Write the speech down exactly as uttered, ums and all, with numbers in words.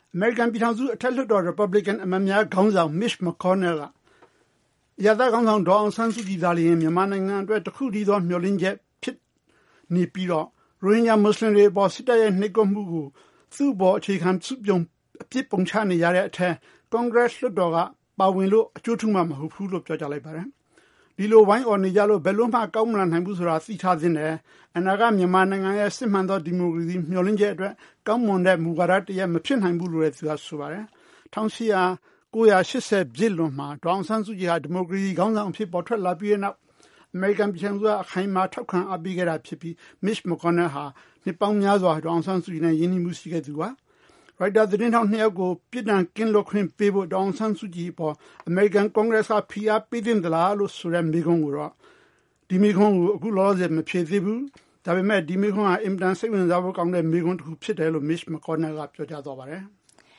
American ပြည်ထောင်စုအထက်လွှတ်တော် Republican အမတ်များခေါင်းဆောင် Mitch McConnell ကအရပ်သားခေါင်းဆောင်ဒေါ်အောင်ဆန်းစုကြည်သာလျှင်မြန်မာနိုင်ငံအတွက်တစ်ခုတည်းသောမျှော်လင့်ချက်ဖြစ်နေပြီးတော့ရိုဟင်ဂျာမွတ်စလင်တွေအပေါ်စစ်တပ်ရဲ့နှိပ်ကွပ်မှုကိုသူ့ဘောအခြေခံစုပြုံအပြစ်ပုံချနေရတဲ့အထက် Congress လွှတ်တော်ကပါဝင်လို့အကျိုးထူးမှမဟုတ်ဘူးလို့ပြောကြားလိုက်ပါတယ်။ဒီလိုဝိုင်းအော်နေကြလို့ဘယ်လို့မှကောင်းမလာနိုင်ဘူးဆိုတာသိထားသင့်တယ်။အနာဂတ်မြန်မာနိုင်ငံရဲ့စစ်မှန်သောဒီမိုကရေစီမျှော်လင့်ချက်အတွက်ကောင်းမွန်တဲ့မူဝါဒတရက်မဖြစ်နိုင်ဘူးလို့လည်းသူကဆိုပါတယ်။၁၈၉၈၀ပြည့်လွန်မှာဒေါအောင်ဆန်းစုကြည်ဟာဒီမိုကရေစီခေါင်းဆောင်အဖြစ်ပေါ်ထွက်လာပြီးတဲ့နောက်အမေရိကန်ပြည်ထောင်စုကအခိုင်အမာထောက်ခံအားပေးခဲ့တာဖြစ်ပြီး Mitch McConnell ဟာနှစ်ပေါင်းများစွာဒေါအောင်ဆန်းစုကြည်နဲ့ယဉ်ကျေးမှုရှိခဲ့သူပါ။ Reuters သတင်းထောက်နှစ်ယောက်ကိုပြည်ထောင်ကင်းလွတ်ခွင့်ပေးဖို့ဒေါအောင်ဆန်းစုကြည်ပေါ်အမေရိကန်ကွန်ဂရက်ကဖိအားပေးတင်သလားလို့ဆိုတဲ့မေးခွန်းကိုတော့ဒီမေးခွန်းကိုအခုလောလောဆယ်မဖြေသေးဘူး။ဒါပေမဲ့ဒီမေးခွန်းဟာအင်မတန်စိတ်ဝင်စားဖို့ကောင်းတဲ့မေးခွန်းတစ်ခုဖြစ်တယ်လို့ Mitch McConnell ကပြောကြားသွားပါတယ်။